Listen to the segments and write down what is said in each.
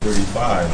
35.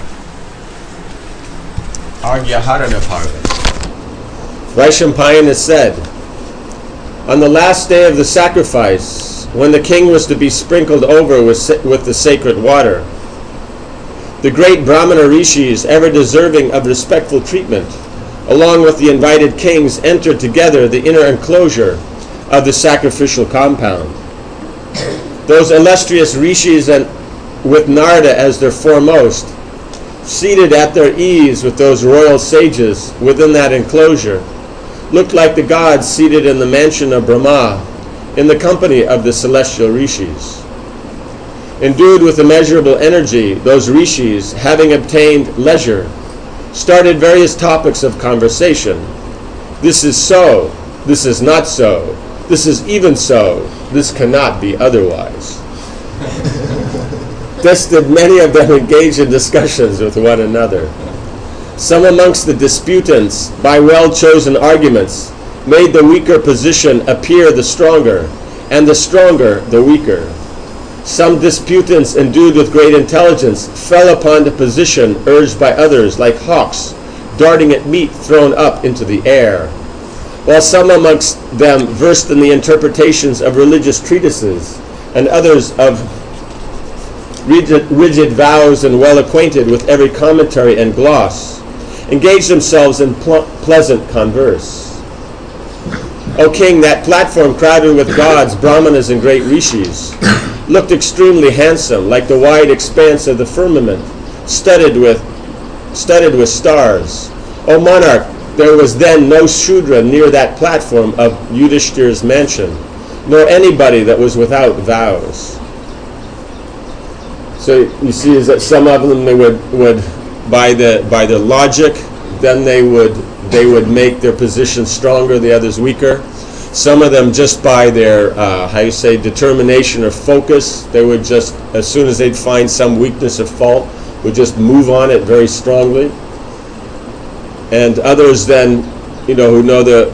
Agyaharana Parva. Vaishampayana said, on the last day of the sacrifice, when the king was to be sprinkled over with the sacred water, the great Brahmana rishis, ever deserving of respectful treatment, along with the invited kings, entered together the inner enclosure of the sacrificial compound. Those illustrious rishis, and with Narada as their foremost, seated at their ease with those royal sages within that enclosure, looked like the gods seated in the mansion of Brahma in the company of the celestial rishis. Endued with immeasurable energy, those rishis, having obtained leisure, started various topics of conversation. This is so, this is not so, this is even so, this cannot be otherwise. Thus did many of them engage in discussions with one another. Some amongst the disputants, by well-chosen arguments, made the weaker position appear the stronger, and the stronger the weaker. Some disputants, endued with great intelligence, fell upon the position urged by others, like hawks darting at meat thrown up into the air, while some amongst them, versed in the interpretations of religious treatises, and others of rigid vows and well acquainted with every commentary and gloss, engaged themselves in pleasant converse. O king, that platform crowded with gods, brahmanas, and great rishis looked extremely handsome, like the wide expanse of the firmament, studded with stars. O monarch, there was then no Shudra near that platform of Yudhishthira's mansion, nor anybody that was without vows. So you see is that some of them, they would by the logic, then they would make their position stronger, the others weaker. Some of them just by their determination or focus, they would just, as soon as they'd find some weakness or fault, would just move on it very strongly. And others then, who know the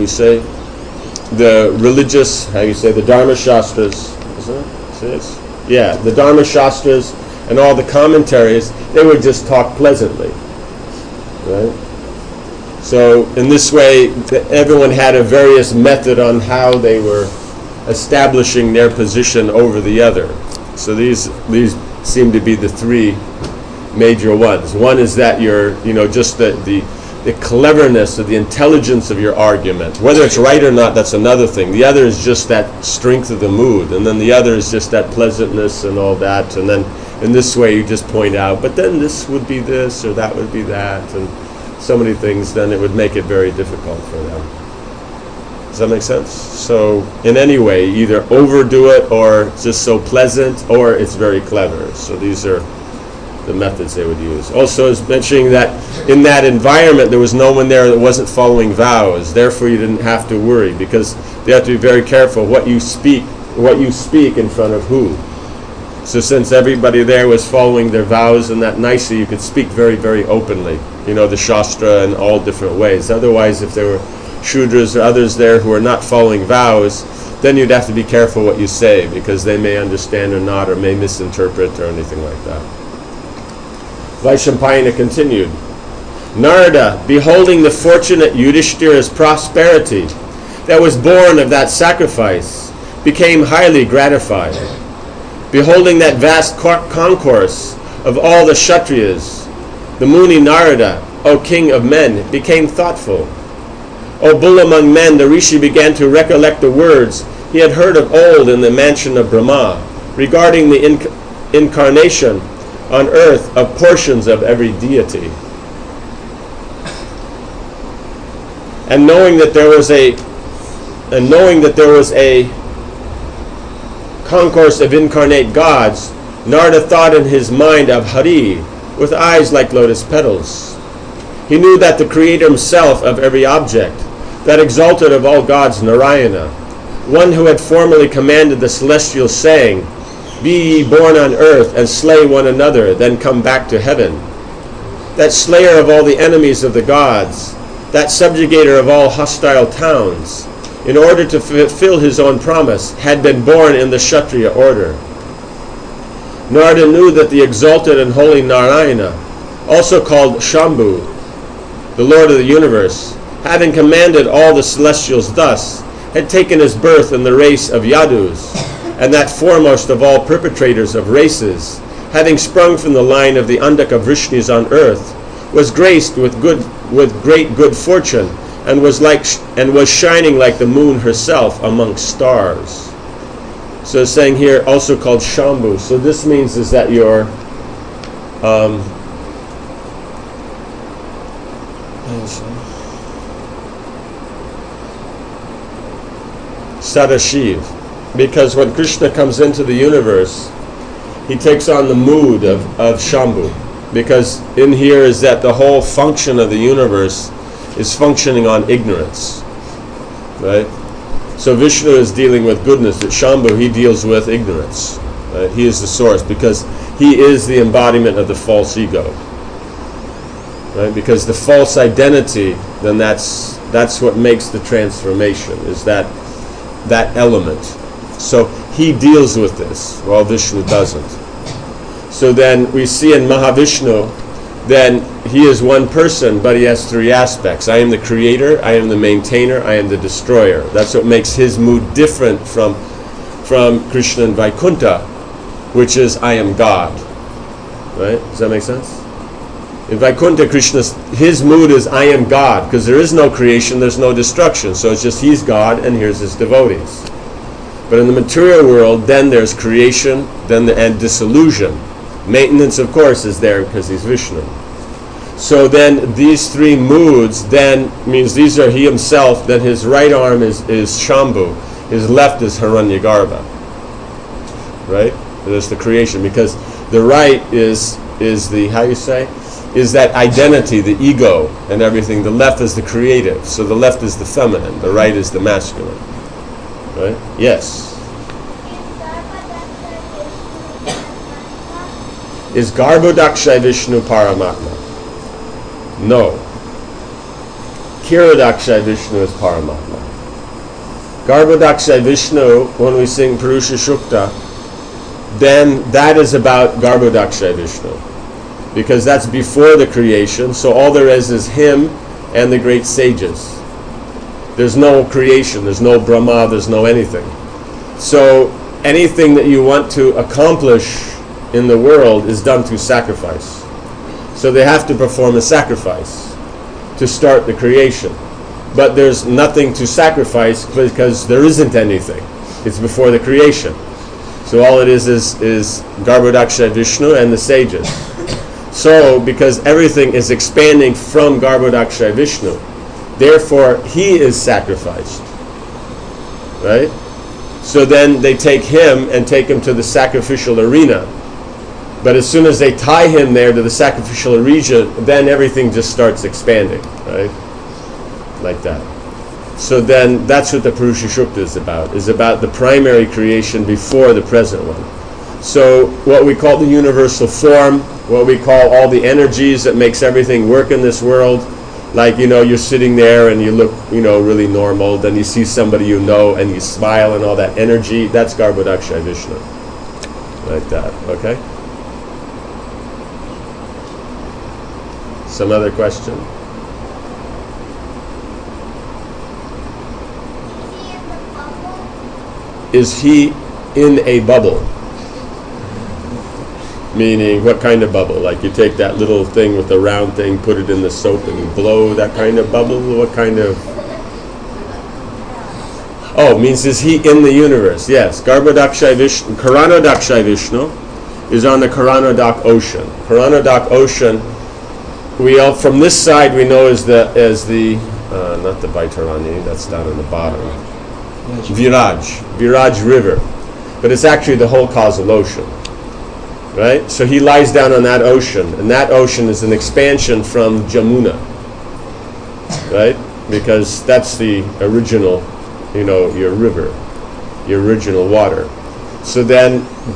religious, the Dharma Shastras, isn't it? Yeah, the Dharma Shastras and all the commentaries, they would just talk pleasantly, right? So in this way, everyone had a various method on how they were establishing their position over the other. So these seem to be the three major ones. One is that just the cleverness or the intelligence of your argument. Whether it's right or not, that's another thing. The other is just that strength of the mood, and then the other is just that pleasantness and all that. And then in this way, you just point out, but then this would be this or that would be that, and so many things, then it would make it very difficult for them. Does that make sense? So in any way, either overdo it or it's just so pleasant, or it's very clever. So these are the methods they would use. Also, is mentioning that in that environment there was no one there that wasn't following vows. Therefore, you didn't have to worry, because you have to be very careful what you speak in front of who. So since everybody there was following their vows and that nicely, you could speak very, very openly. The Shastra in all different ways. Otherwise, if there were Shudras or others there who are not following vows, then you'd have to be careful what you say, because they may understand or not, or may misinterpret or anything like that. Vaishampayana continued, Narada, beholding the fortunate Yudhishthira's prosperity that was born of that sacrifice, became highly gratified. Beholding that vast concourse of all the Kshatriyas, the Muni Narada, O king of men, became thoughtful. O bull among men, the Rishi began to recollect the words he had heard of old in the mansion of Brahma regarding the incarnation on earth of portions of every deity. And knowing that there was a concourse of incarnate gods, Narada thought in his mind of Hari with eyes like lotus petals. He knew that the Creator himself of every object, that exalted of all gods, Narayana, one who had formerly commanded the celestials, saying, Be ye born on earth and slay one another, then come back to heaven. That slayer of all the enemies of the gods, that subjugator of all hostile towns, in order to fulfill his own promise, had been born in the Kshatriya order. Narada knew that the exalted and holy Narayana, also called Shambhu, the Lord of the universe, having commanded all the celestials thus, had taken his birth in the race of Yadus, and that foremost of all perpetrators of races, having sprung from the line of the Andaka Vrishnis on earth, was graced with great good fortune, and was shining like the moon herself amongst stars. So it's saying here, also called Shambhu. So this means is that you're Sadashiv, because when Krishna comes into the universe, he takes on the mood of Shambhu, because in here is that the whole function of the universe is functioning on ignorance, right? So Vishnu is dealing with goodness, but Shambhu, he deals with ignorance, right? He is the source, because he is the embodiment of the false ego, right? Because the false identity, then that's what makes the transformation, is that element. So he deals with this, while Vishnu doesn't. So then we see in Mahavishnu, then he is one person, but he has three aspects. I am the creator, I am the maintainer, I am the destroyer. That's what makes his mood different from Krishna and Vaikuntha, which is I am God. Right? Does that make sense? In Vaikuntha, his mood is I am God, because there is no creation, there's no destruction. So it's just he's God and here's his devotees. But in the material world, then there's creation, and dissolution. Maintenance, of course, is there because he's Vishnu. So then these three moods then means these are he himself, then his right arm is Shambhu, his left is Hiranyagarbha. Right? That's the creation, because the right is the, how you say? Is that identity, the ego and everything. The left is the creative. So the left is the feminine, the right is the masculine. Right? Yes. Is Garbhodakshay Vishnu Paramatma? No. Kiradakshay Vishnu is Paramatma. Garbhodakshay Vishnu, when we sing Purusha Shukta, then that is about Garbhodakshay Vishnu, because that's before the creation, so all there is him and the great sages. There's no creation, there's no Brahma, there's no anything. So anything that you want to accomplish in the world is done through sacrifice. So they have to perform a sacrifice to start the creation. But there's nothing to sacrifice because there isn't anything. It's before the creation. So all it is Garbhodakshay Vishnu and the sages. So because everything is expanding from Garbhodakshay Vishnu, therefore he is sacrificed. Right? So then they take him and take him to the sacrificial arena. But as soon as they tie him there to the sacrificial arena, then everything just starts expanding, right? Like that. So then that's what the Purusha Shukta is about the primary creation before the present one. So what we call the universal form, what we call all the energies that makes everything work in this world, like, you're sitting there and you look, really normal, then you see somebody you know and you smile and all that energy, that's Garbhodakshay Vishnu. Like that, okay? Some other question? Is he in a bubble? Meaning, what kind of bubble? Like you take that little thing with the round thing, put it in the soap and you blow, that kind of bubble? What kind of... Oh, means is he in the universe? Yes. Garbhodakshay Vishnu, Karanodakshay Vishnu is on the Karanodak ocean. Karanodak ocean, from this side we know as the not the Baitarani, that's down on the bottom. Viraj River. But it's actually the whole causal ocean. Right? So he lies down on that ocean, and that ocean is an expansion from Jamuna. Right? Because that's the original, your river, your original water. So then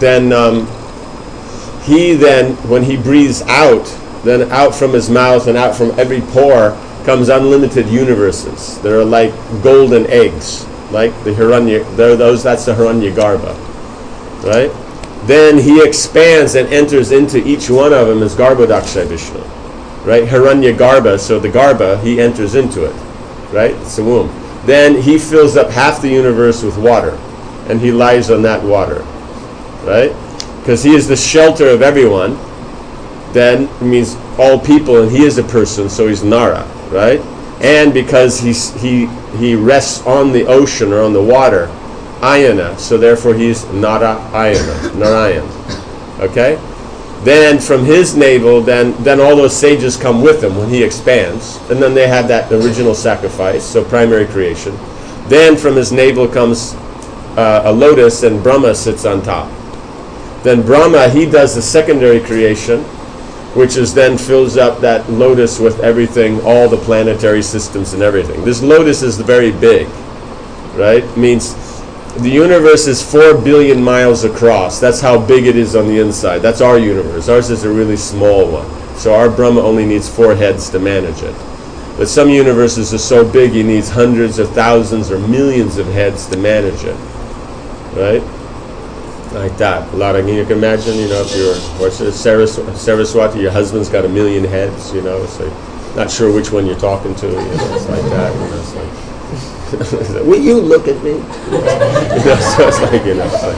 when he breathes out, then out from his mouth and out from every pore comes unlimited universes. They're like golden eggs, like the that's the Hiranyagarbha, right? then he expands and enters into each one of them as Garbhodaksha Vishnu, right? Hiranya Garbha, so the Garbha, he enters into it, right? It's the womb. Then he fills up half the universe with water, and he lies on that water, right? Because he is the shelter of everyone. Then it means all people, and he is a person, so he's Nara, right? And because he rests on the ocean or on the water, Ayana, so therefore he's Narayana, Narayan. Okay? Then from his navel, then all those sages come with him when he expands, and then they have that original sacrifice, so primary creation. Then from his navel comes a lotus, and Brahma sits on top. Then Brahma, he does the secondary creation, which is then fills up that lotus with everything, all the planetary systems and everything. This lotus is very big, right? Means the universe is 4 billion miles across. That's how big it is on the inside. That's our universe. Ours is a really small one. So our Brahma only needs 4 heads to manage it. But some universes are so big he needs hundreds or thousands or millions of heads to manage it. Right? Like that. A lot of, you can imagine, if you're Saraswati, your husband's got 1 million heads, it's like, not sure which one you're talking to, it's like that, it's like, will you look at me? So it's like,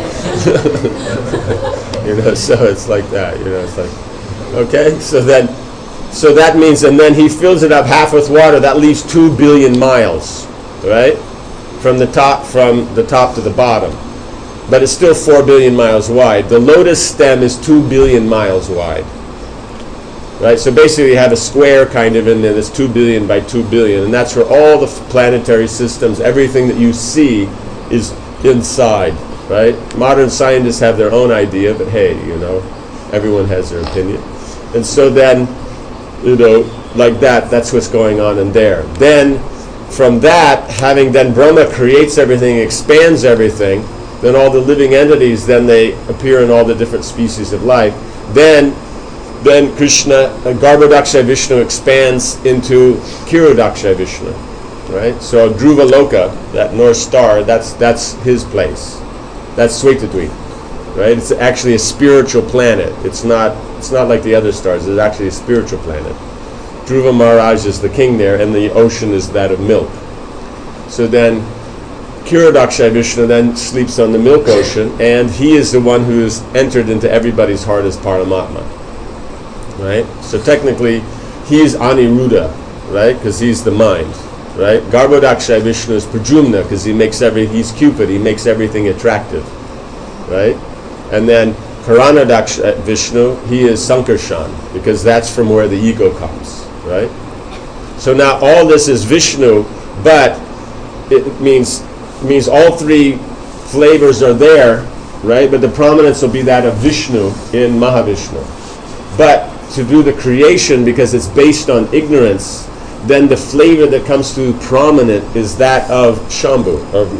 so it's like that, it's like, okay, so that means, and then he fills it up half with water, that leaves 2 billion miles, right? From the top to the bottom. But it's still 4 billion miles wide. The lotus stem is 2 billion miles wide. Right? So basically you have a square kind of in there that's 2 billion by 2 billion, and that's where all the planetary systems, everything that you see is inside. Right? Modern scientists have their own idea, but hey, everyone has their opinion. And so then, like that's what's going on in there. Then, from that, having then Brahma creates everything, expands everything, then all the living entities, then they appear in all the different species of life. Then Krishna, Garbhodaksha Vishnu expands into Kirodaksha Vishnu, right? So Dhruva Loka, that North Star, that's his place. That's Svetadvip, right? It's actually a spiritual planet. It's not like the other stars. It's actually a spiritual planet. Dhruva Maharaj is the king there, and the ocean is that of milk. So then Kirodaksha Vishnu then sleeps on the milk ocean, and he is the one who has entered into everybody's heart as Paramatma. Right? So technically, he's Aniruddha, right? Because he's the mind. Right? Garbhodaksha Vishnu is Pradyumna, because he's Cupid, he makes everything attractive. Right? And then Karanadaksha Vishnu, he is Sankarshan, because that's from where the ego comes. Right? So now all this is Vishnu, but it means all 3 flavors are there, right? But the prominence will be that of Vishnu in Mahavishnu. But to do the creation, because it's based on ignorance, then the flavor that comes to prominent is that of Shambhu, of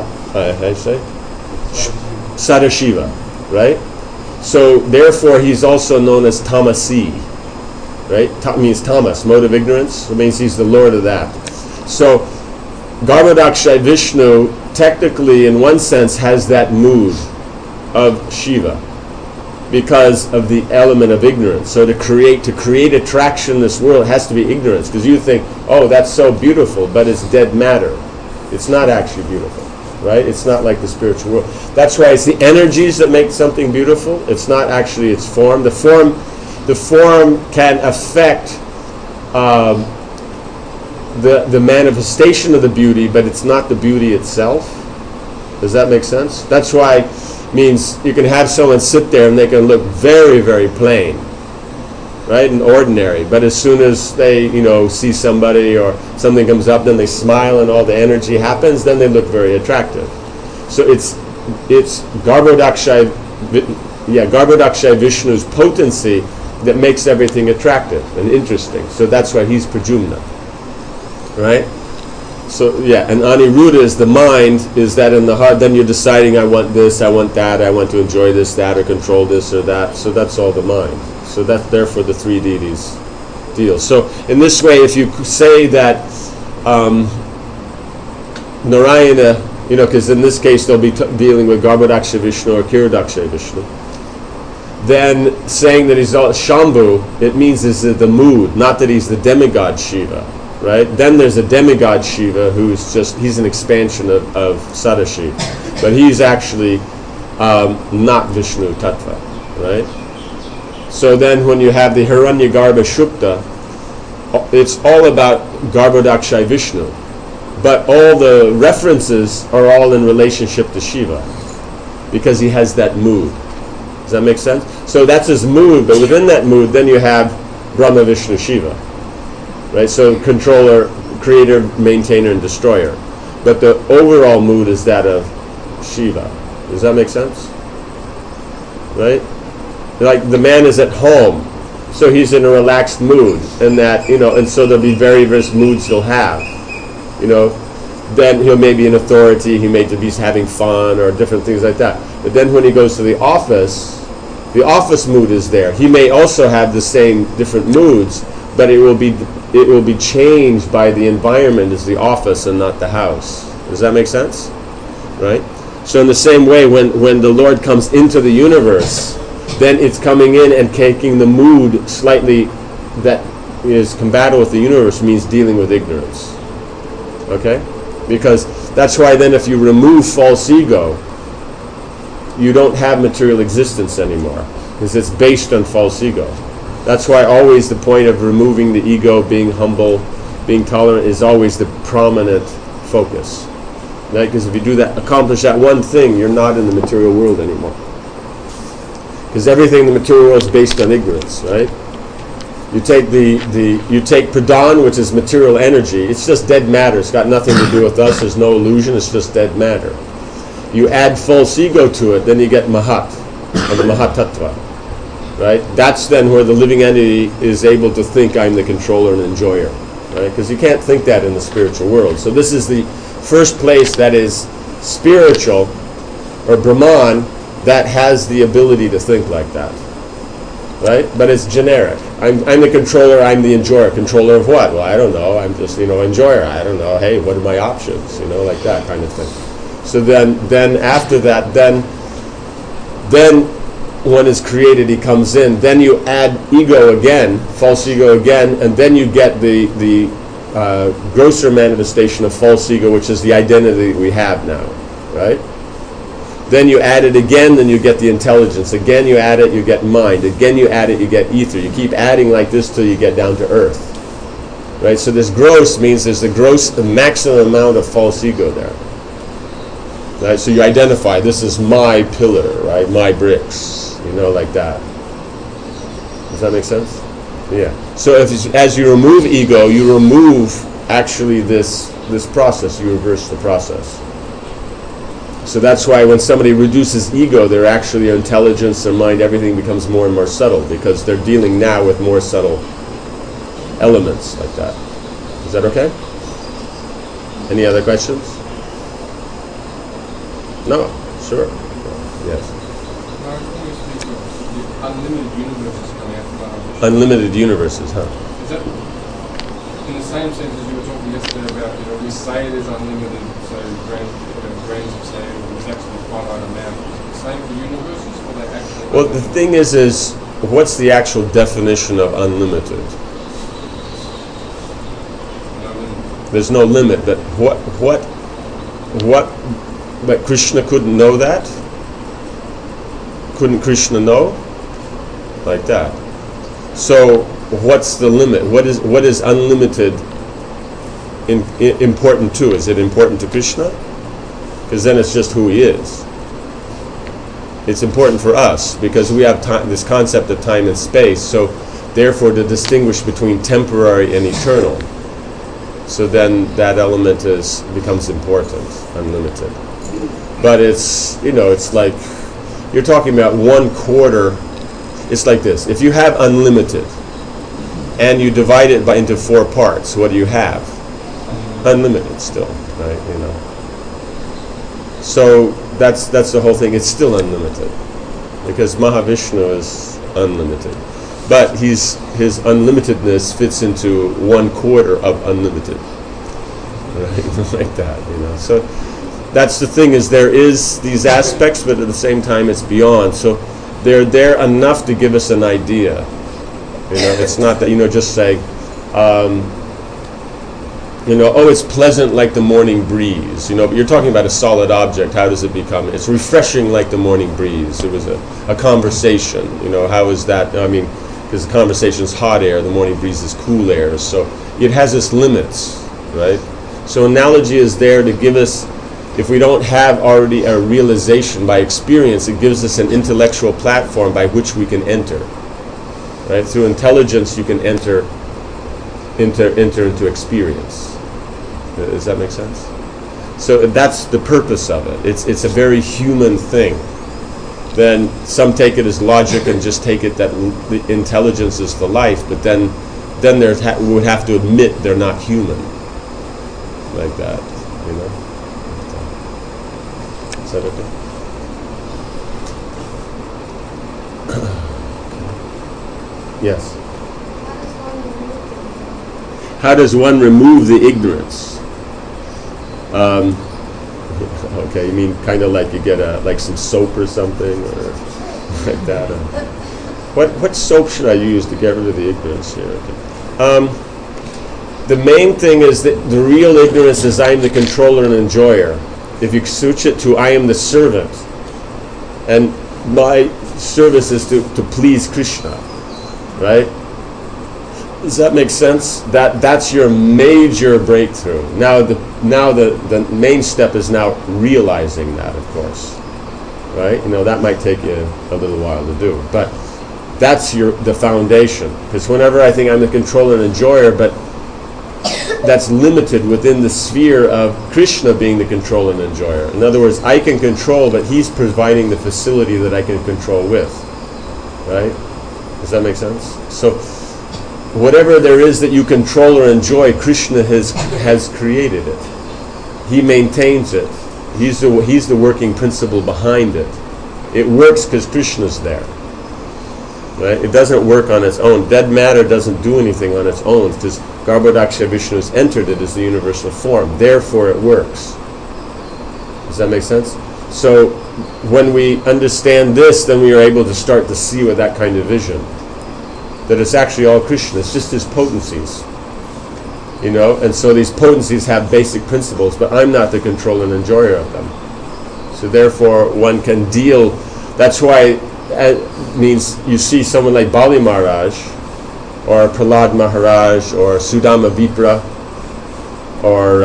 Sadashiva, right? So therefore he's also known as Tamasi, right? Means tamas, mode of ignorance. It means he's the lord of that. So Garbhodaksha Vishnu technically, in one sense, has that mood of Shiva because of the element of ignorance. So to create attraction in this world has to be ignorance, because you think, oh, that's so beautiful, but it's dead matter. It's not actually beautiful, right? It's not like the spiritual world. That's why it's the energies that make something beautiful. It's not actually its form. The form can affect the manifestation of the beauty, but it's not the beauty itself. Does that make sense? That's why means you can have someone sit there and they can look very, very plain, right, and ordinary. But as soon as they, see somebody or something comes up, then they smile and all the energy happens. Then they look very attractive. So it's Garbhodaksha Vishnu's potency that makes everything attractive and interesting. So that's why he's Pradyumna. Right? So, and Aniruddha is the mind, is that in the heart, then you're deciding, I want this, I want that, I want to enjoy this, that, or control this or that. So that's all the mind. So that's therefore the 3 deities deal. So in this way, if you say that Narayana, because in this case they'll be dealing with Garbhodaksha Vishnu or Kirodaksha Vishnu. then saying that he's Shambhu, it means is the mood, not that he's the demigod Shiva, right? Then there's a demigod Shiva he's an expansion of Sadashiv, but he's actually not Vishnu Tattva, right? So then when you have the Hiranyagarbha Shukta, it's all about Garbhodakshai Vishnu, but all the references are all in relationship to Shiva, because he has that mood. Does that make sense? So that's his mood, but within that mood, then you have Brahma, Vishnu, Shiva, right? So controller, creator, maintainer, and destroyer. But the overall mood is that of Shiva. Does that make sense? Right? Like the man is at home, so he's in a relaxed mood, and that, and so there'll be various moods he'll have. Then he'll maybe an authority, he may be having fun or different things like that. But then when he goes to the office mood is there. He may also have the same different moods, but it will be changed by the environment as the office and not the house. Does that make sense? Right? So in the same way, when the Lord comes into the universe, then it's coming in and taking the mood slightly that is compatible with the universe, means dealing with ignorance. Okay? Because that's why then if you remove false ego, you don't have material existence anymore, because it's based on false ego. That's why always the point of removing the ego, being humble, being tolerant, is always the prominent focus. Right? Because if you do that, accomplish that one thing, you're not in the material world anymore. Because everything in the material world is based on ignorance, right? You take you take pradhan, which is material energy. It's just dead matter. It's got nothing to do with us. There's no illusion. It's just dead matter. You add false ego to it, then you get mahat, or the mahatattva, right? That's then where the living entity is able to think I'm the controller and enjoyer, right? Because you can't think that in the spiritual world. So this is the first place that is spiritual, or Brahman, that has the ability to think like that. Right? But it's generic. I'm the controller, I'm the enjoyer. Controller of what? Well, I don't know. I'm just, enjoyer. I don't know. Hey, what are my options? Like that kind of thing. So then after that, then one is created, he comes in. Then you add ego again, false ego again, and then you get the grosser manifestation of false ego, which is the identity we have now. Right? Then you add it again, then you get the intelligence. Again you add it, you get mind. Again you add it, you get ether. You keep adding like this till you get down to earth. Right? So this gross means there's the maximum amount of false ego there. Right? So you identify, this is my pillar, right? My bricks, like that. Does that make sense? Yeah. So as you remove ego, you remove actually this process. You reverse the process. So that's why when somebody reduces ego, their intelligence, their mind, everything becomes more and more subtle, because they're dealing now with more subtle elements like that. Is that okay? Any other questions? No? Sure. Yes. Unlimited universes coming out from our Unlimited universes, huh? Is that in the same sense as you were talking yesterday about, we say it is unlimited, so grains of sand is actually a finite amount. Is it the same for universes, or they actually? Well, the thing is what's the actual definition of unlimited? No limit. There's no limit, but but Krishna couldn't know that? Couldn't Krishna know? Like that. So what's the limit? What is unlimited important to? Is it important to Krishna? Because then it's just who he is. It's important for us because we have this concept of time and space, so therefore to distinguish between temporary and eternal. So then that element becomes important, unlimited. But it's like you're talking about 1/4. It's like this: if you have unlimited and you divide it into 4 parts, what do you have? Unlimited still, right? So that's the whole thing. It's still unlimited because Mahavishnu is unlimited, but his unlimitedness fits into 1/4 of unlimited, right? Like that, So that's the thing, is there is these aspects, but at the same time it's beyond. So they're there enough to give us an idea. It's not that, just say, oh, it's pleasant like the morning breeze. But you're talking about a solid object. How does it become? It's refreshing like the morning breeze. It was a conversation. How is that? Because the conversation is hot air, the morning breeze is cool air. So it has its limits, right? So analogy is there to give us, if we don't have already a realization by experience, it gives us an intellectual platform by which we can enter. Right? Through intelligence, you can enter into experience. Does that make sense? So that's the purpose of it. It's a very human thing. Then some take it as logic and just take it that the intelligence is the life, but then we would have to admit they're not human. Like that, Is that okay? Yes. How does one remove the ignorance? Okay, you mean kind of like you get like some soap or something, or like that? What soap should I use to get rid of the ignorance here? Okay. The main thing is that the real ignorance is I am the controller and enjoyer. If you switch it to I am the servant, and my service is to please Krishna, right? Does that make sense? That's your major breakthrough. Now the main step is now realizing that, of course, right? That might take you a little while to do, but that's the foundation. Because whenever I think I'm the controller and enjoyer, but that's limited within the sphere of Krishna being the controller and enjoyer. In other words, I can control, but he's providing the facility that I can control with, right? Does that make sense? So whatever there is that you control or enjoy, Krishna has created it. He maintains it. He's the working principle behind it. It works because Krishna's there. Right? It doesn't work on its own. Dead matter doesn't do anything on its own because Garbhodaksha Vishnu has entered it as the universal form. Therefore it works. Does that make sense? So when we understand this, then we are able to start to see with that kind of vision that it's actually all Krishna. It's just his potencies. And so these potencies have basic principles, but I'm not the controller and enjoyer of them. So therefore one can deal. That's why it means you see someone like Bali Maharaj or Prahlad Maharaj or Sudama Vipra or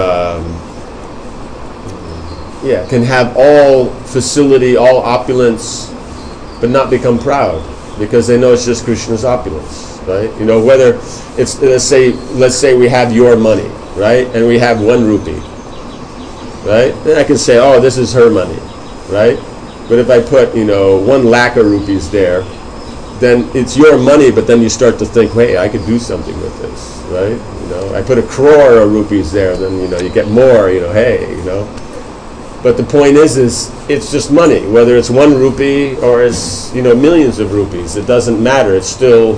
can have all facility, all opulence, but not become proud because they know it's just Krishna's opulence, right? Whether it's let's say we have your money, right, and we have 1 rupee, right? Then I can say, oh, this is her money, right? But if I put 1 lakh of rupees there, then it's your money. But then you start to think, hey, I could do something with this, right? I put 1 crore of rupees there, then you get more. But the point is it's just money. Whether it's 1 rupee or it's millions of rupees, it doesn't matter. It's still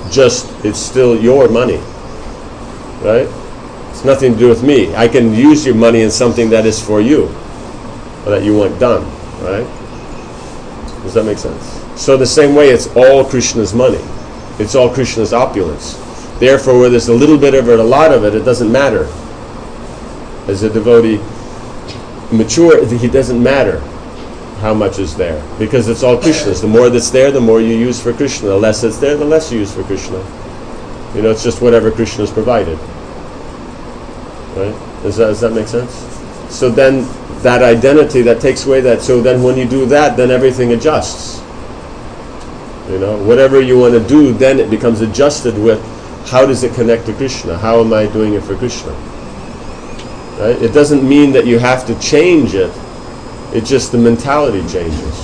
your money, right? It's nothing to do with me. I can use your money in something that is for you, or that you want done, right? Does that make sense? So the same way, it's all Krishna's money. It's all Krishna's opulence. Therefore, whether there's a little bit of it, a lot of it, it doesn't matter. As a devotee mature, it doesn't matter how much is there, because it's all Krishna's. The more that's there, the more you use for Krishna. The less that's there, the less you use for Krishna. It's just whatever Krishna's provided. Right? Does that make sense? So then that identity, that takes away that. So then when you do that, then everything adjusts. Whatever you want to do, then it becomes adjusted with how does it connect to Krishna? How am I doing it for Krishna? Right? It doesn't mean that you have to change it. It's just the mentality changes.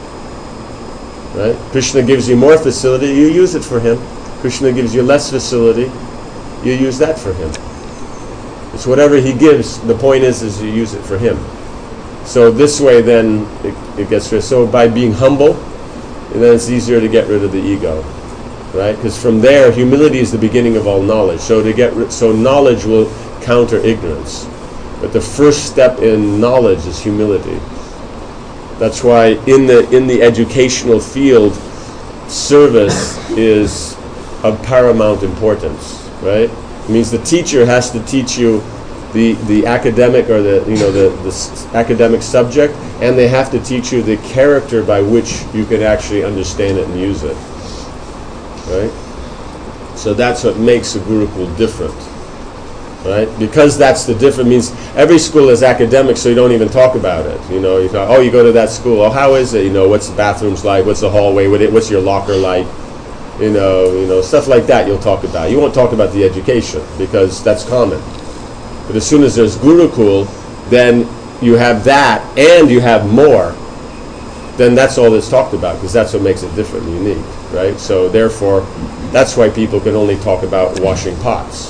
Right? Krishna gives you more facility, you use it for him. Krishna gives you less facility, you use that for him. It's whatever he gives. The point is you use it for him. So this way then it gets rid. So by being humble, and then it's easier to get rid of the ego, right? Because from there, humility is the beginning of all knowledge. So knowledge will counter ignorance. But the first step in knowledge is humility. That's why in the educational field, service is of paramount importance, right? It means the teacher has to teach you the academic or the academic subject, and they have to teach you the character by which you can actually understand it and use it, right? So that's what makes a Gurukul different, right? Because that's the difference. Means every school is academic, so you don't even talk about it. You know, you talk, oh, you go to that school. Oh, how is it? You know, what's the bathrooms like? What's the hallway? What's your locker like? You know, stuff like that you'll talk about. You won't talk about the education because that's common. But as soon as there's Gurukul, then you have that and you have more. Then that's all that's talked about because that's what makes it different and unique, right? So therefore, that's why people can only talk about washing pots.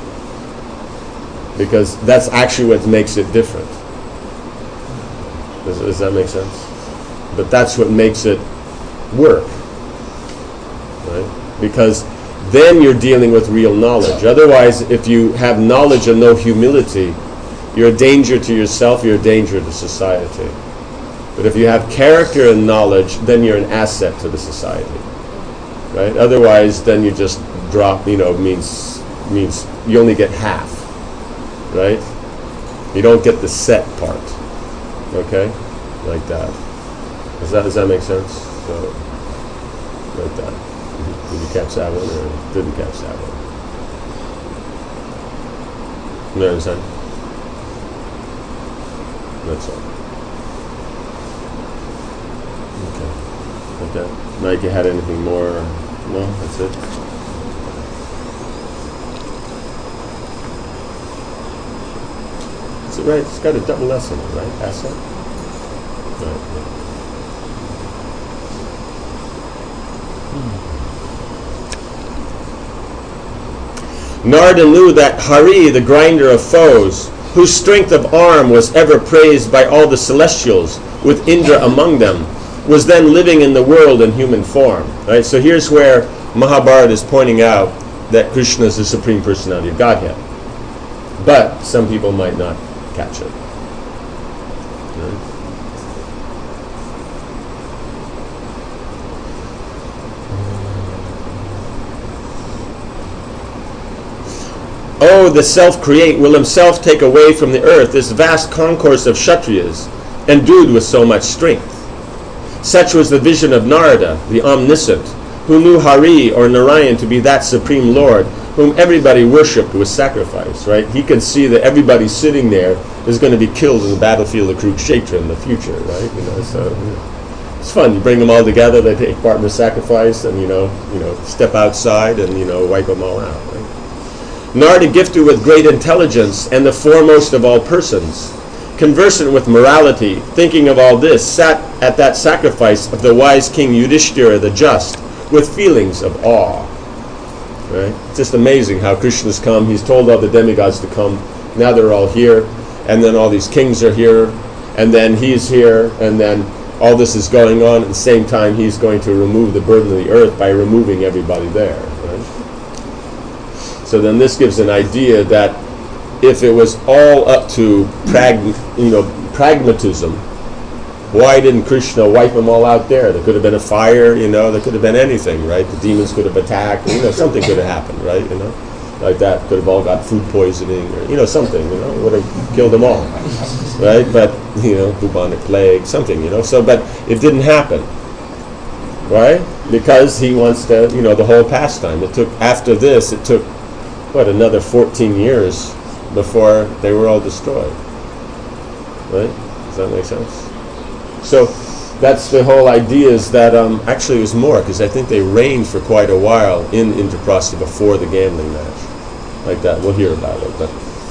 Because that's actually what makes it different. Does that make sense? But that's what makes it work. Right? Because then you're dealing with real knowledge. Otherwise, if you have knowledge and no humility, you're a danger to yourself, you're a danger to society. But if you have character and knowledge, then you're an asset to the society. Right? Otherwise, then you just drop, means you only get half. Right? You don't get the set part. Okay? Like that. Does that make sense? So, like that. Did you catch that one or didn't catch that one? You understand? That's all. Okay. Mike, you had anything more? No? That's it? Is it right? It's got a double S in it, right? Asset? Right, yeah. Narada knew that Hari, the grinder of foes, whose strength of arm was ever praised by all the celestials, with Indra among them, was then living in the world in human form. Right? So here's where Mahabharata is pointing out that Krishna is the Supreme Personality of Godhead. But some people might not catch it. Right? Oh, the self-create will himself take away from the earth this vast concourse of Kshatriyas, endued with so much strength. Such was the vision of Narada, the omniscient, who knew Hari or Narayan to be that supreme Lord, whom everybody worshipped with sacrifice, right? He could see that everybody sitting there is going to be killed in the battlefield of Kurukshetra in the future, right? So it's fun. You bring them all together, they take part in the sacrifice, and step outside and wipe them all out, right? Narada, gifted with great intelligence and the foremost of all persons, conversant with morality, thinking of all this, sat at that sacrifice of the wise king Yudhishthira the just, with feelings of awe. Right? It's just amazing how Krishna's come. He's told all the demigods to come. Now they're all here, and then all these kings are here, and then he's here, and then all this is going on. At the same time, he's going to remove the burden of the earth by removing everybody there. Right? So then this gives an idea that if it was all up to pragmatism, why didn't Krishna wipe them all out there? There could have been a fire, there could have been anything, right? The demons could have attacked, something could have happened, right? Like that. Could have all got food poisoning or, something, would have killed them all, right? But, bubonic plague, something, so, but it didn't happen, right? Because he wants to, the whole pastime. After this, it took, another 14 years before they were all destroyed, right? Does that make sense? So that's the whole idea, is that actually it was more, because I think they reigned for quite a while in Indraprastha before the gambling match. Like that. We'll hear about it. But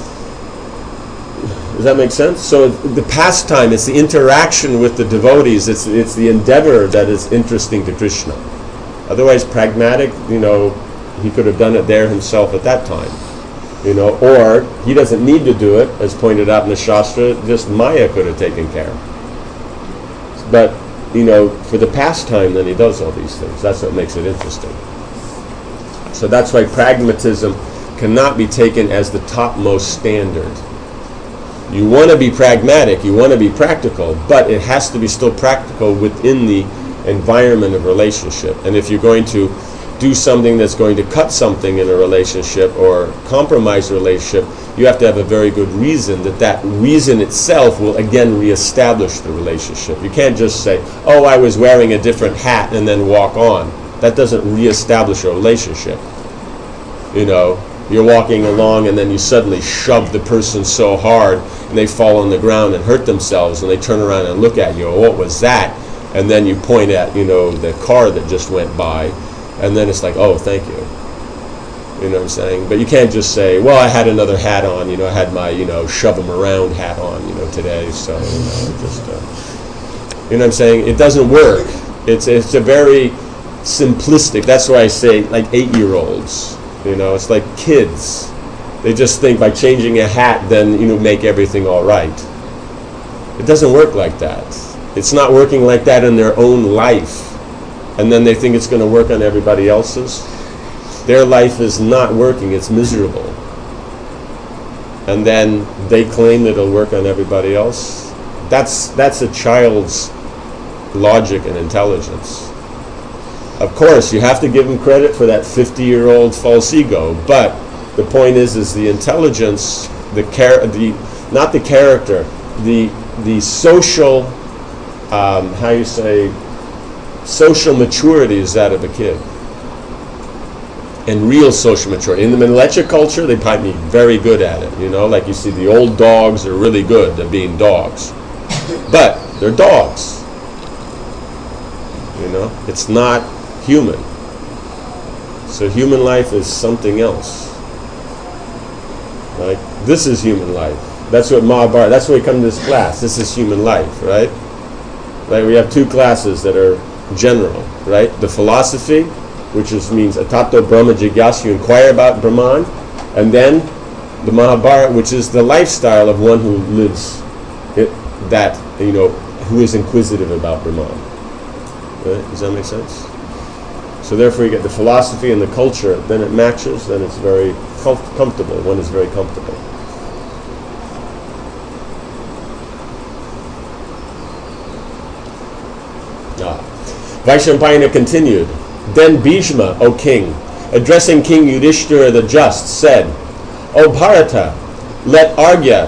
does that make sense? So the pastime, it's the interaction with the devotees, it's the endeavor that is interesting to Krishna. Otherwise, pragmatic, he could have done it there himself at that time. Or he doesn't need to do it, as pointed out in the Shastra, just Maya could have taken care. But, for the pastime, then he does all these things. That's what makes it interesting. So that's why pragmatism cannot be taken as the topmost standard. You want to be pragmatic, you want to be practical, but it has to be still practical within the environment of relationship. And if you're going to do something that's going to cut something in a relationship or compromise a relationship, you have to have a very good reason, that reason itself will again reestablish the relationship. You can't just say, oh, I was wearing a different hat, and then walk on. That doesn't reestablish a relationship. You know, you're walking along and then you suddenly shove the person so hard and they fall on the ground and hurt themselves, and they turn around and look at you, oh, what was that? And then you point at, you know, the car that just went by, and then it's like, oh, thank you. You know what I'm saying? But you can't just say, well, I had another hat on, you know, I had my, you know, shove 'em around hat on, you know, today, so, you know, just, you know what I'm saying? It doesn't work. It's a very simplistic, that's why I say, like 8-year-olds, you know, it's like kids. They just think by changing a hat, then, you know, make everything all right. It doesn't work like that. It's not working like that in their own life. And then they think it's going to work on everybody else's. Their life is not working, it's miserable. And then they claim that it'll work on everybody else. That's a child's logic and intelligence. Of course, you have to give them credit for that 50-year-old false ego, but the point is the intelligence, not the character, the social, social maturity is that of a kid. And real social maturity. In the Melecha culture, they might be very good at it. You know, like you see the old dogs are really good at being dogs. But they're dogs. You know, it's not human. So human life is something else. Right? This is human life. That's what Mahabharata, that's why we come to this class. This is human life, right? Like we have two classes that are general, right? The philosophy, which means Atato Brahma Jigyasu, you inquire about Brahman, and then the Mahabharata, which is the lifestyle of one who lives that, you know, who is inquisitive about Brahman. Right? Does that make sense? So therefore you get the philosophy and the culture, then it matches, then it's very comfortable. One is very comfortable. Vaishampayana continued, then Bhishma, O king, addressing King Yudhishthira the Just, said, O Bharata, let Argya,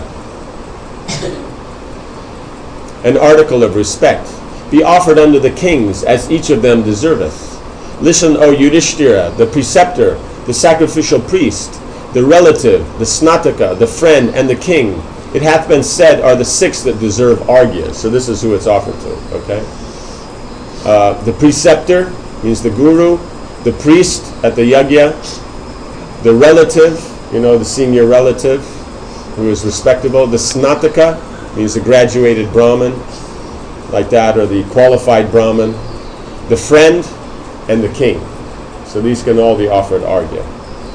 an article of respect, be offered unto the kings, as each of them deserveth. Listen, O Yudhishthira, the preceptor, the sacrificial priest, the relative, the snataka, the friend, and the king. It hath been said are the 6 that deserve Argya. So this is who it's offered to, okay? The preceptor means the guru, the priest at the yajna, the relative, you know, the senior relative who is respectable. The snataka means the graduated Brahmin, like that, or the qualified Brahmin. The friend and the king. So these can all be offered Argya.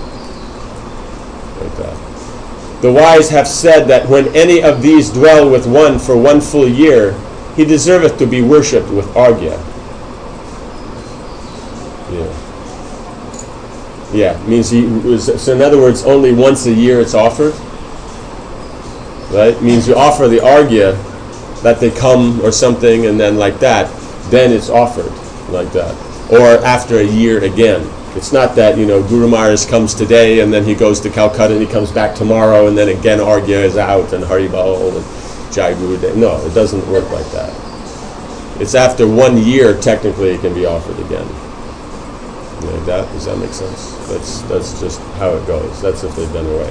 Like that. The wise have said that when any of these dwell with one for 1 full year, he deserveth to be worshipped with Argya. Yeah, means so in other words, only once a year it's offered. Right? Means you offer the Argya, that they come or something, and then like that, then it's offered like that. Or after a year again. It's not that, you know, Guru Maharaj comes today and then he goes to Calcutta and he comes back tomorrow and then again Argya is out and Haribol and Jai Guru Dev. No, it doesn't work like that. It's after 1 year technically it can be offered again. Like that, does that make sense? That's just how it goes. That's if they've been away.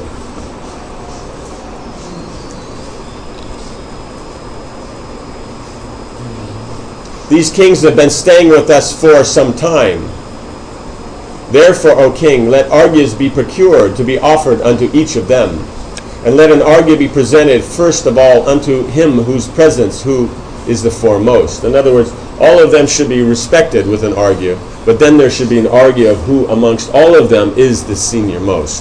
These kings have been staying with us for some time. Therefore, O king, let Argyas be procured to be offered unto each of them. And let an Argya be presented first of all unto him whose presence who is the foremost. In other words, all of them should be respected with an Argya, but then there should be an Argya of who amongst all of them is the senior most.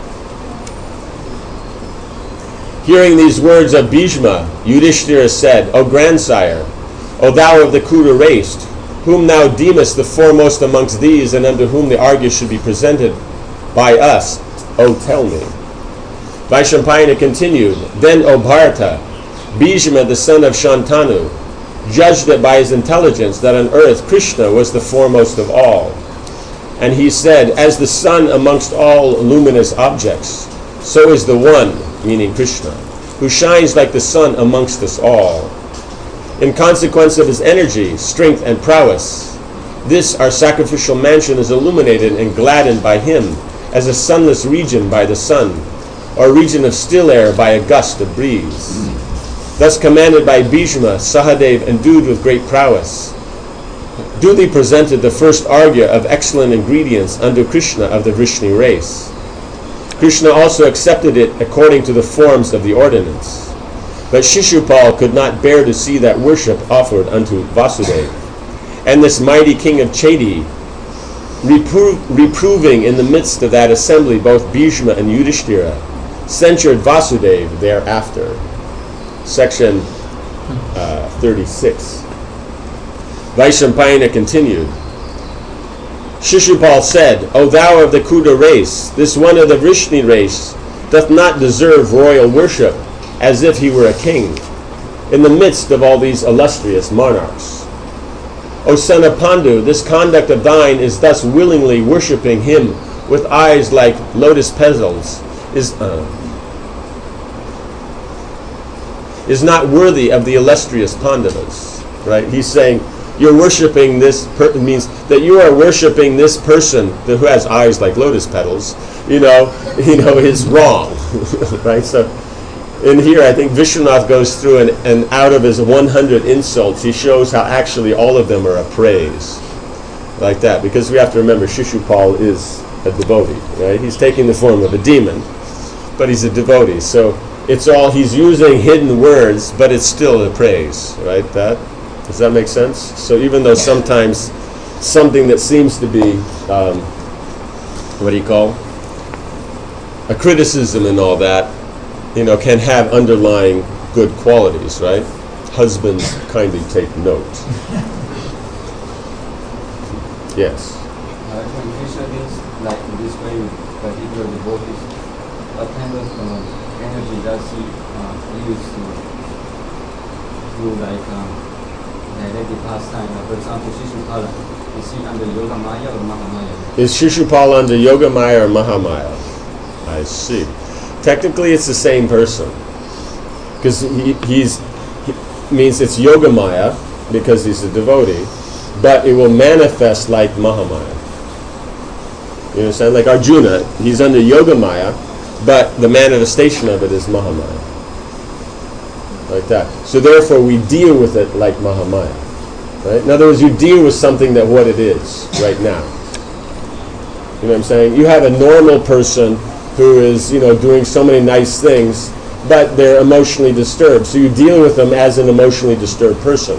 Hearing these words of Bhishma, Yudhishthira said, O grandsire, O thou of the Kuru race, whom thou deemest the foremost amongst these, and unto whom the Argya should be presented by us, O tell me. Vaishampayana continued, then, O Bharata, Bhishma, the son of Shantanu, judged it by his intelligence that on earth Krishna was the foremost of all. And he said, as the sun amongst all luminous objects, so is the one, meaning Krishna, who shines like the sun amongst us all. In consequence of his energy, strength, and prowess, this our sacrificial mansion is illuminated and gladdened by him as a sunless region by the sun, or a region of still air by a gust of breeze. Thus commanded by Bhishma, Sahadev, endued with great prowess, duly presented the first argya of excellent ingredients unto Krishna of the Vrishni race. Krishna also accepted it according to the forms of the ordinance. But Shishupal could not bear to see that worship offered unto Vasudeva. And this mighty king of Chedi, reproving in the midst of that assembly both Bhishma and Yudhishthira, censured Vasudeva thereafter. Section 36. Vaishampayana continued. Shishupal said, O thou of the Kuda race, this one of the Vrishni race doth not deserve royal worship, as if he were a king, in the midst of all these illustrious monarchs. O son of Pandu, this conduct of thine is thus willingly worshipping him with eyes like lotus petals, is not worthy of the illustrious Pandavas. Right? He's saying, you're worshiping this means that you are worshiping this person who has eyes like lotus petals, is wrong. Right? So in here, I think Vishwanath goes through and out of his 100 insults, he shows how actually all of them are a praise. Like that. Because we have to remember, Shishupal is a devotee. Right? He's taking the form of a demon, but he's a devotee. So it's all, he's using hidden words, but it's still a praise. Right? Does that make sense? So even though sometimes something that seems to be, a criticism and all that, can have underlying good qualities, right? Husbands, kindly take note. Yes? When Krishna deals like in this way with particular devotees, what kind of energy does he use to direct the pastime? For example, Shishupala, is he under Yoga Maya or Mahamaya? Is Shishupala under Yoga Maya or Mahamaya? I see. Technically, it's the same person, because he means it's Yoga Maya because he's a devotee, but it will manifest like Mahamaya. You understand? Like Arjuna, he's under Yoga Maya, but the manifestation of it is Mahamaya. Like that. So therefore, we deal with it like Mahamaya. Right? In other words, you deal with something that what it is right now. You know what I'm saying? You have a normal person who is, doing so many nice things, but they're emotionally disturbed. So you deal with them as an emotionally disturbed person.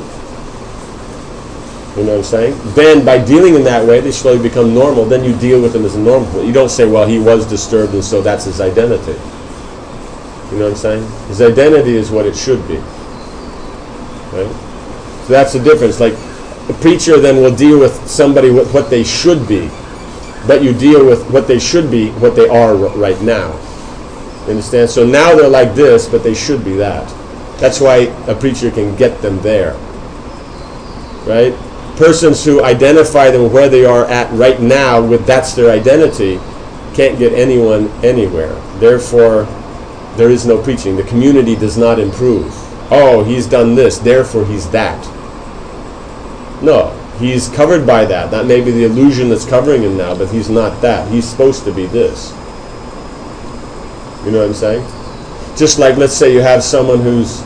You know what I'm saying? Then by dealing in that way, they slowly become normal. Then you deal with them as a normal person. You don't say, well, he was disturbed and so that's his identity. You know what I'm saying? His identity is what it should be. Right? So that's the difference. Like a preacher then will deal with somebody with what they should be, but you deal with what they should be, what they are right now. You understand? So now they're like this, but they should be that. That's why a preacher can get them there. Right? Persons who identify them where they are at right now with that's their identity can't get anyone anywhere. Therefore, there is no preaching. The community does not improve. Oh, he's done this, therefore he's that. No. He's covered by that. That may be the illusion that's covering him now, but he's not that. He's supposed to be this. You know what I'm saying? Just like, let's say you have someone who's,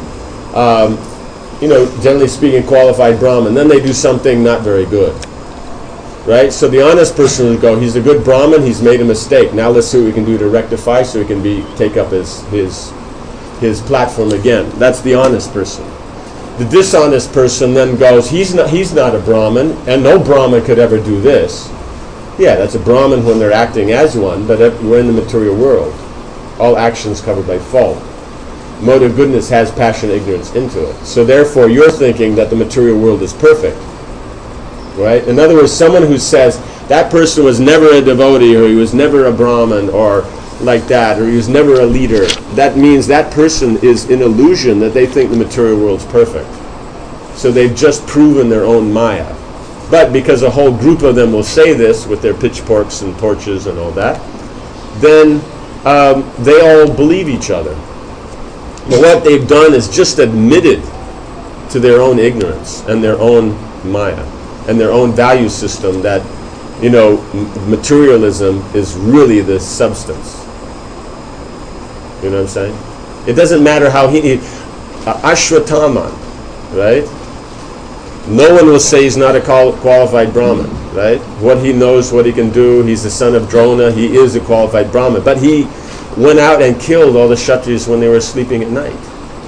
generally speaking, qualified Brahmin. Then they do something not very good. Right? So the honest person would go, he's a good Brahmin, he's made a mistake. Now let's see what we can do to rectify so he can take up his platform again. That's the honest person. The dishonest person then goes, he's not a Brahmin, and no Brahmin could ever do this. Yeah, that's a Brahmin when they're acting as one, but we're in the material world. All actions covered by fault. Mode of goodness has passion, ignorance into it. So therefore, you're thinking that the material world is perfect. Right? In other words, someone who says, that person was never a devotee, or he was never a Brahmin, or like that, or he was never a leader, that means that person is in illusion that they think the material world's perfect. So they've just proven their own Maya. But because a whole group of them will say this with their pitchforks and torches and all that, then they all believe each other. But what they've done is just admitted to their own ignorance and their own Maya and their own value system that, materialism is really the substance. You know what I'm saying? It doesn't matter how Ashwatthama, right? No one will say he's not a qualified Brahmin, right? What he knows, what he can do, he's the son of Drona, he is a qualified Brahmin. But he went out and killed all the Kshatriyas when they were sleeping at night.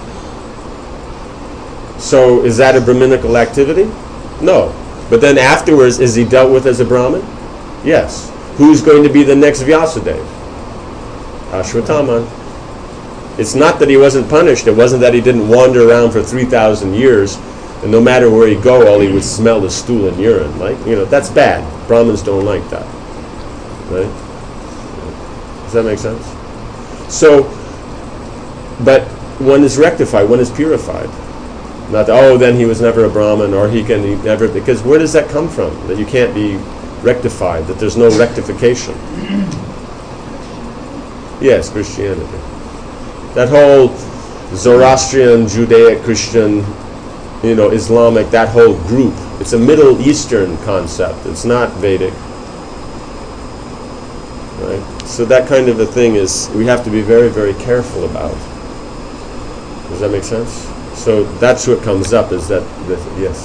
So is that a Brahminical activity? No. But then afterwards, is he dealt with as a Brahmin? Yes. Who's going to be the next Vyasadeva? Ashwatthama. It's not that he wasn't punished. It wasn't that he didn't wander around for 3,000 years, and no matter where he'd go, all he would smell is stool and urine. That's bad. Brahmins don't like that. Right? Does that make sense? So, but one is rectified, one is purified. Not that, then he was never a Brahmin, or he never, because where does that come from? That you can't be rectified, that there's no rectification. Yes, Christianity. That whole Zoroastrian, Judaic, Christian, Islamic, that whole group, it's a Middle Eastern concept. It's not Vedic. Right? So that kind of a thing we have to be very, very careful about. Does that make sense? So that's what comes up is that, yes.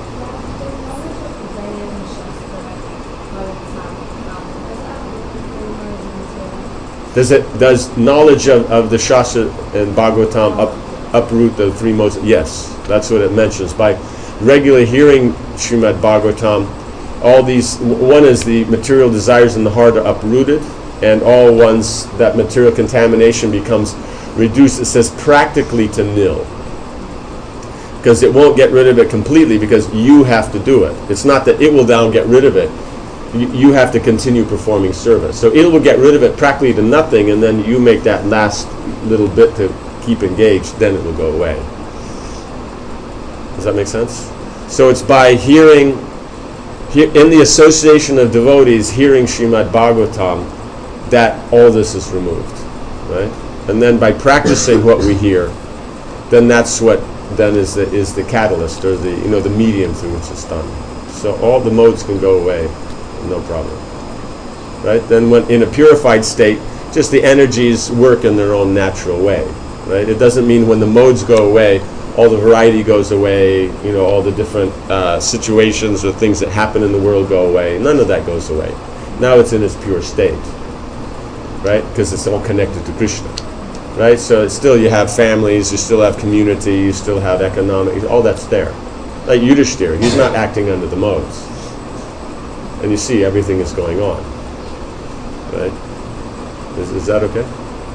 Does knowledge of the Shastra and Bhagavatam uproot the three modes? Yes, that's what it mentions. By regularly hearing Srimad Bhagavatam, all these, one is the material desires in the heart are uprooted, and all ones, that material contamination becomes reduced, it says practically to nil. Because it won't get rid of it completely, because you have to do it. It's not that it will now get rid of it. You have to continue performing service. So it will get rid of it practically to nothing, and then you make that last little bit to keep engaged, then it will go away. Does that make sense? So it's by hearing, in the association of devotees, hearing Srimad Bhagavatam, that all this is removed. Right? And then by practicing what we hear, then that's what then is the catalyst, or the medium through which it's done. So all the modes can go away, no problem. Right? Then when in a purified state, just the energies work in their own natural way. Right? It doesn't mean when the modes go away, all the variety goes away, all the different situations or things that happen in the world go away. None of that goes away. Now it's in its pure state. Right? Because it's all connected to Krishna. Right? So it's still, you have families, you still have community, you still have economic, all that's there. Like Yudhishthira, he's not acting under the modes. And you see everything is going on. Right? Is that okay?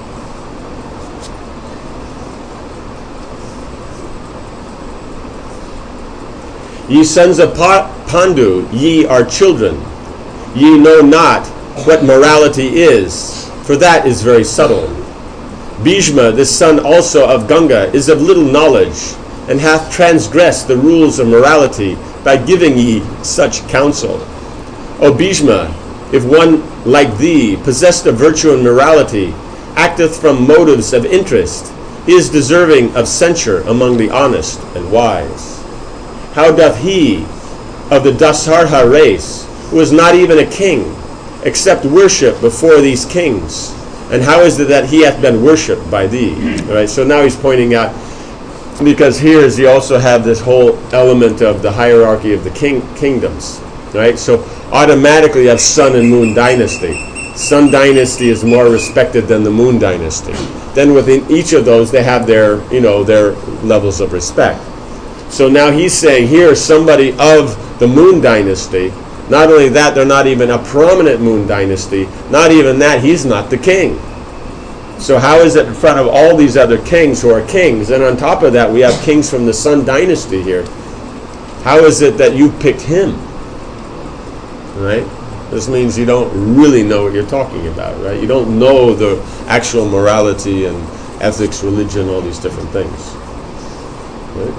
Ye sons of Pandu, ye are children. Ye know not what morality is, for that is very subtle. Bhishma, the son also of Ganga, is of little knowledge, and hath transgressed the rules of morality by giving ye such counsel. O Bhishma, if one like thee, possessed of virtue and morality, acteth from motives of interest, he is deserving of censure among the honest and wise. How doth he of the Dasarha race, who is not even a king, accept worship before these kings? And how is it that he hath been worshipped by thee? All right, so now he's pointing out, because here is you also have this whole element of the hierarchy of the kingdoms. Right? So automatically you have Sun and Moon dynasty. Sun dynasty is more respected than the Moon dynasty. Then within each of those they have their levels of respect. So now he's saying here somebody of the Moon dynasty, not only that, they're not even a prominent Moon dynasty, not even that, he's not the king. So how is it in front of all these other kings who are kings, and on top of that we have kings from the Sun dynasty here, how is it that you picked him? Right? This means you don't really know what you're talking about, right? You don't know the actual morality and ethics, religion, all these different things. Right?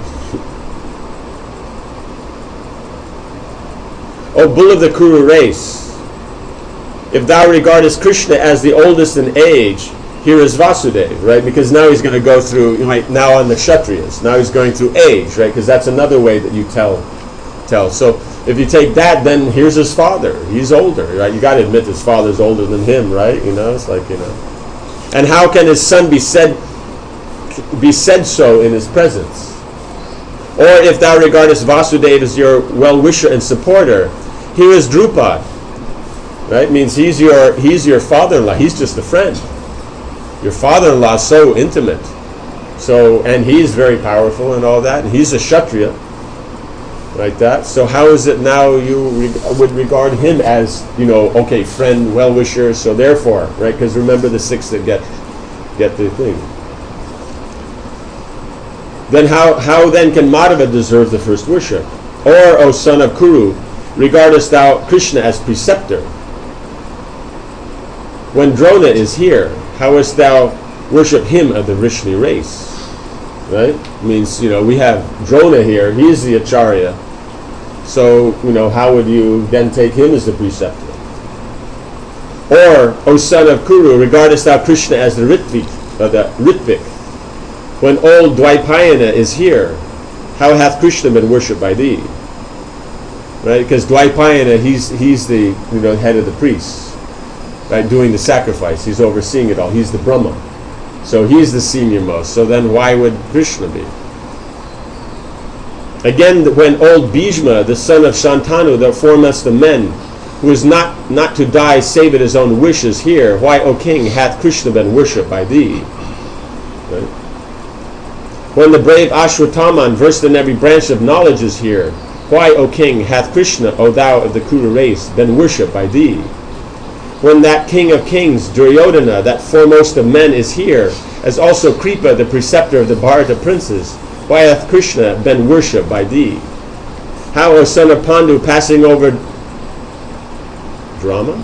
O bull of the Kuru race, if thou regardest Krishna as the oldest in age, here is Vasudeva, right? Because now he's going to go through, now on the Kshatriyas, now he's going through age, right? Because that's another way that you tell. So if you take that, then here's his father. He's older, right? You got to admit his father's older than him, right? It's like, And how can his son be said so in his presence? Or if thou regardest Vasudeva as your well-wisher and supporter, here is Drupad, right? Means he's your father-in-law. He's just a friend. Your father-in-law is so intimate. And he's very powerful and all that, and he's a Kshatriya, like that. So how is it now you would regard him as, okay, friend, well-wisher, so therefore, right? Because remember the 6 that get the thing. Then how then can Madhava deserve the first worship? Or, O son of Kuru, regardest thou Krishna as preceptor? When Drona is here, how hast thou worship him of the Vrishni race? Right? Means, we have Drona here, he's the Acharya. So, how would you then take him as the preceptor? Or, O son of Kuru, regardest thou Krishna as the Ritvik? When old Dvaipayana is here, how hath Krishna been worshipped by thee? Right? Because Dvaipayana, he's the head of the priests, right? Doing the sacrifice. He's overseeing it all. He's the Brahma. So he's the senior most. So then why would Krishna be? Again, when old Bhishma, the son of Shantanu, the foremost of men, who is not to die save at his own wishes here, why, O king, hath Krishna been worshipped by thee? Right? When the brave Ashwatthama, versed in every branch of knowledge, is here, why, O king, hath Krishna, O thou of the Kuru race, been worshipped by thee? When that king of kings, Duryodhana, that foremost of men, is here, as also Kripa, the preceptor of the Bharata princes, why hath Krishna been worshipped by thee? How, O son of Pandu, passing over Drama,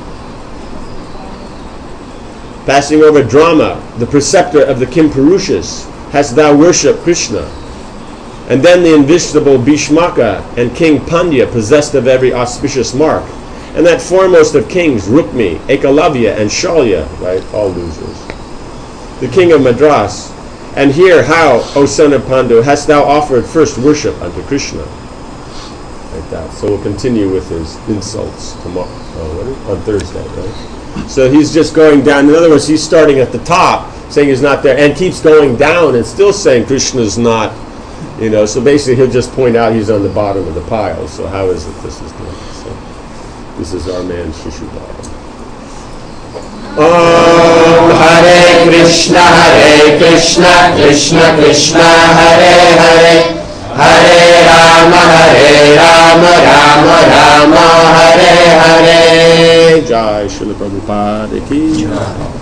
the preceptor of the Kimpurushas, hast thou worshipped Krishna? And then the invisible Bhishmaka and King Pandya, possessed of every auspicious mark, and that foremost of kings, Rukmi, Ekalavya, and Shalya, right, all losers, the king of Madras. And here, how, O son of Pandu, hast thou offered first worship unto Krishna? Like that. So we'll continue with his insults tomorrow, on Thursday, right? So he's just going down. In other words, he's starting at the top, saying he's not there, and keeps going down and still saying Krishna's not, So basically he'll just point out he's on the bottom of the pile. So how is it this is done? So this is our man Shishupal. Om Hare Krishna, Krishna Krishna, Hare Hare, Hare Rama, Rama Rama, Hare Hare. Jai Srila Prabhupada ki Jai.